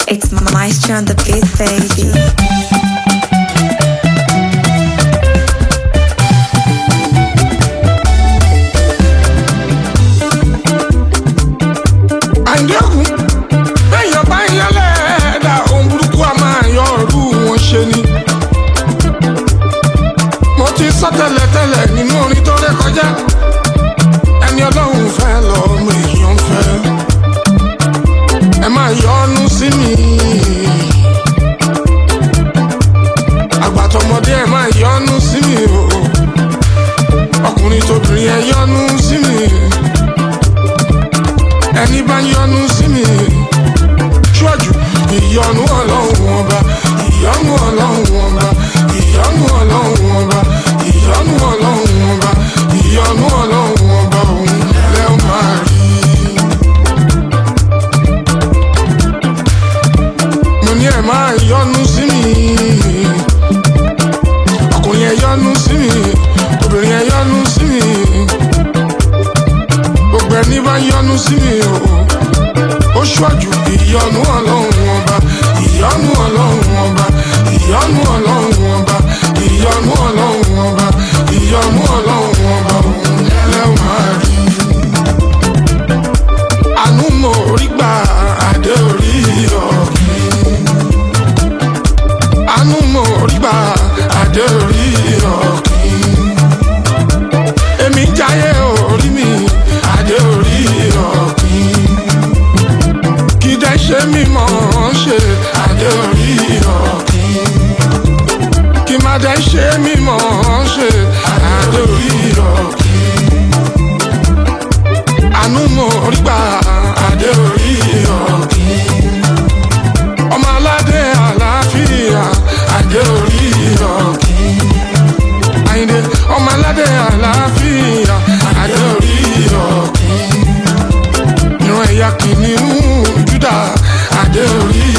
It's Maestro on the beat, baby. Tẹ́lẹ̀tẹ́lẹ̀ nínú orin tó ré kọjá ẹni Ọlọ́run fẹ́ lọ́mọ èèyàn fẹ́ ẹ máa yọ́nú sí mi àgbàtọ̀mọdé ẹ máa yọ́nú sí mi o ọkùnrin tóbìnrin ẹ yọ́nú sí mi ẹni bá yọ́nú sí mi ṣọ́jú ìyọ́nú Ọlọ́run ọba ìyọ́nú Ọlọ́run ọba ìyọ́nú Ọlọ́run ọba ìyọ́nú Ọlọ́run ọba ìyọ́nú Ọlọ́run ọba òun lẹ́ ó máa rí. mo ní ẹ máa yọ́nú sí mi ọkùnrin ẹ yọ́nú sí mi obìnrin ẹ yọ́nú sí mi gbogbo ẹni bá yọ́nú sí mi ó ṣọ́jú ìyọ́nú Ọlọ́run ọba ìyọ́nú Ọlọ́run ọba ìyọ́nú Ọlọ́run ọba ìyọ́nú Ọlọ́run ọba ìyọ́nú Ọlọ́run ọba òun lẹ́ ó máa rí. àánú mo rí gbà adé orí ọ̀gbìn àánú mo rí gbà adé orí ọ̀gbìn èmi jáyé orí mi adé orí ọ̀gbìn kí dẹ́ ṣe mímọ́ ṣe adé orí ọ̀gbìn kí má dẹ́ ṣe mímọ́ ṣe adé orí ọ̀gbìn àánú mo rí gbà adé orí ọ̀gbìn ọmọ aládé àlàáfíà adé orí ọ̀gbìn Àyìndé ọmọ aládé àlàáfíà adé orí ọ̀gbìn ìran ẹ̀yà kìnìún Júdà adé orí